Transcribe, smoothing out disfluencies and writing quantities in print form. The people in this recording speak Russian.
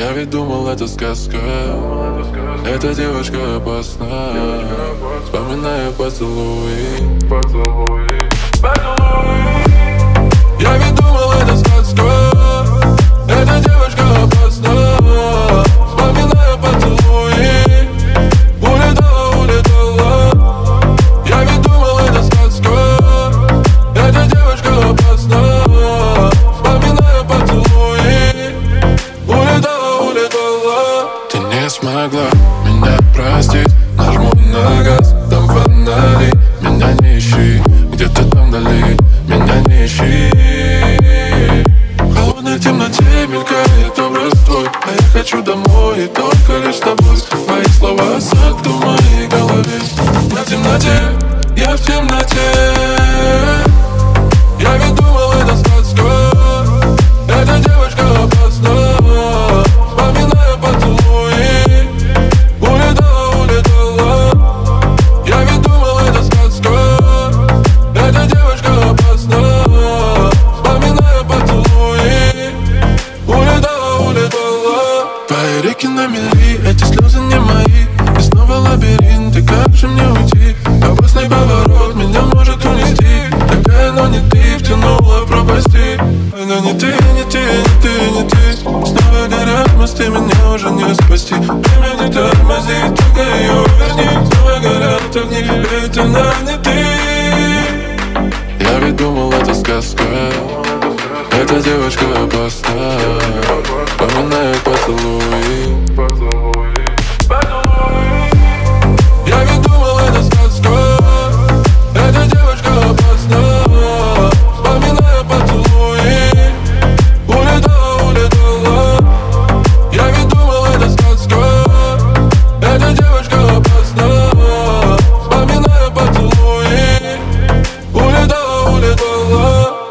Я ведь думал, это сказка. Эта девочка опасна. Вспоминаю поцелуи. Я ведь думал, это сказка. Эта девочка опасна. Вспоминаю поцелуи. Улетала, улетала. Я ведь думал, это сказка. Эта девочка опасна. Вспоминаю поцелуи. Улетала, улетала. Ты не смогла меня простить. Нажму на газ, там фонари. Меня не ищи, где-то там вдали. Меня не ищи. В холодной темноте мелькает образ твой. А я хочу домой и только лишь с тобой. Твои слова сад в моей голове. На темноте, я в темноте. Я ведь думал, это сказка. Эта девочка опасна. Вспоминаю поцелуи. Улетала, улетала. Я ведь думал, это сказка. Эта девочка опасна. Вспоминаю поцелуи. Улетала, улетала. Твои реки на мели, эти слезы не мои. И снова лабиринт, и как же мне уйти? Опасный поворот меня может унести. Такая, но не ты, втянула в пропасти. Но не ты, не ты, не ты, не ты. Снова горят мосты, меня уже не спасти. Время не тормозит, только ее верни. Снова горят огни, ведь она не ты. Я ведь думал, это сказка. Эта девочка опасна. Вспоминаю поцелуи. Я ведь думал, это сказка. Эта девочка опасна. Вспоминаю поцелуи. Улетала, улетала. Я ведь думал, это сказка. Эта девочка опасна. Вспоминаю поцелуи. Улетала, улетала.